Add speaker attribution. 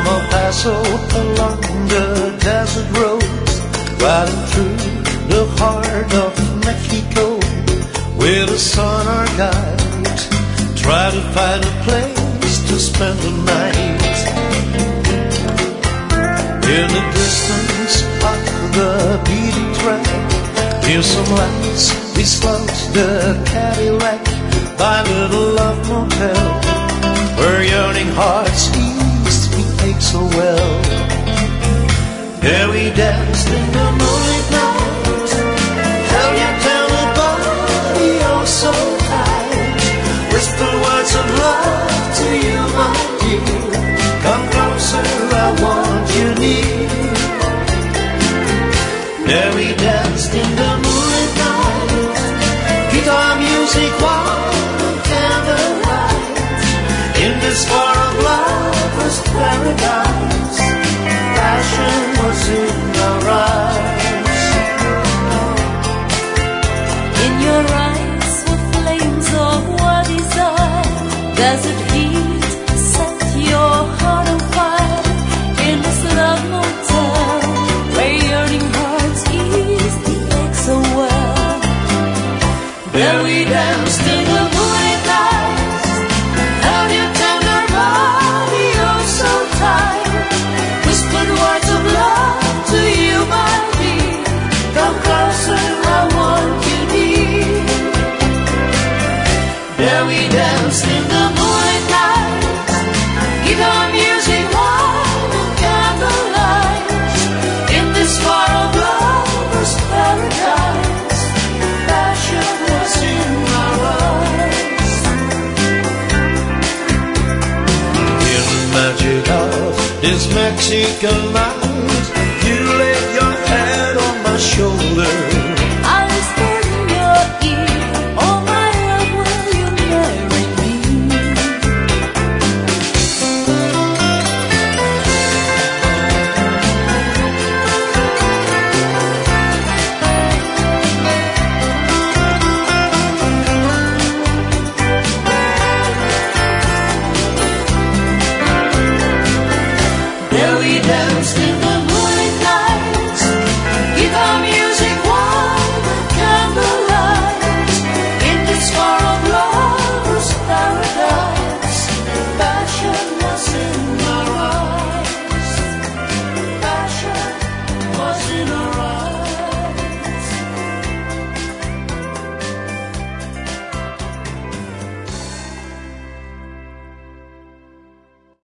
Speaker 1: El Paso along the desert roads, riding through the heart of Mexico, with the sun our guide, try to find a place to spend the night. In the distance of the beaten track, hear some lights, we slouch the Cadillac by Little Love Motel, where yearning hearts ease we ache so well. There we danced in the moonlit night, held your tender body oh so tight, whispered words of love to you, my dear. Come closer, I want you near. There we danced in the moonlit night, guitar music, warm and candlelight, in this far of lovers' paradise. Passion was in our eyes.
Speaker 2: In your eyes were flames of wild desire. Desert heat set your heart on fire. In this love motel, where yearning hearts ease the ache so well.
Speaker 1: There we danced in the moonlit night, held your tender body oh so tight, whispered words of love to you, my dear. Come closer, I want you near. There we danced in the moonlit night, guitar music, wine and candlelight, in this far of lovers' paradise. Passion was in our eyes. In the magic of this Mexican night,